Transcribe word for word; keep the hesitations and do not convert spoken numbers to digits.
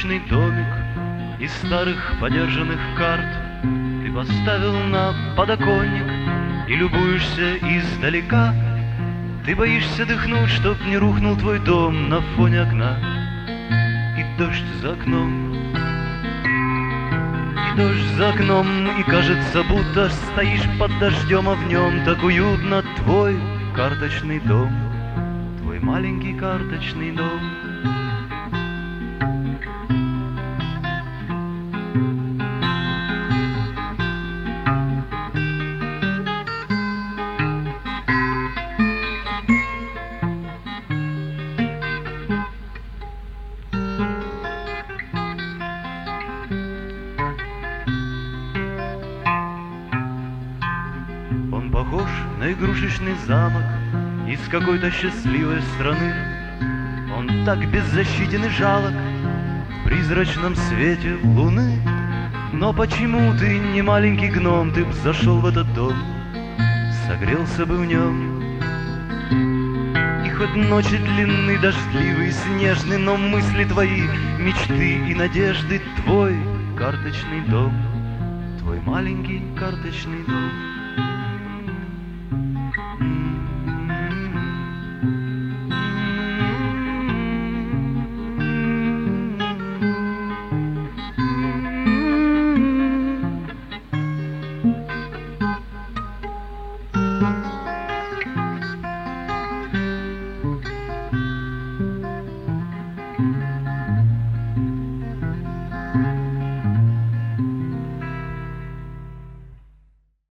карточный домик из старых подержанных карт ты поставил на подоконник и любуешься издалека. Ты боишься дыхнуть, чтоб не рухнул твой дом на фоне окна. И дождь за окном, и дождь за окном, и кажется, будто стоишь под дождем, а в нем так уютно. Твой карточный дом, твой маленький карточный дом. Он похож на игрушечный замок из какой-то счастливой страны. Он так беззащитен и жалок в призрачном свете луны. Но почему ты не маленький гном? Ты б зашел в этот дом, согрелся бы в нем. И хоть ночи длинны, дождливые, снежны, но мысли твои, мечты и надежды, твой карточный дом, твой маленький карточный дом.